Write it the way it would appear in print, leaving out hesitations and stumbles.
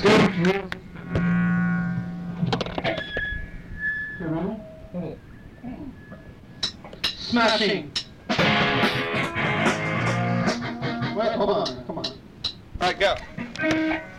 Smashing. Wait, hold on, come on. All right, go.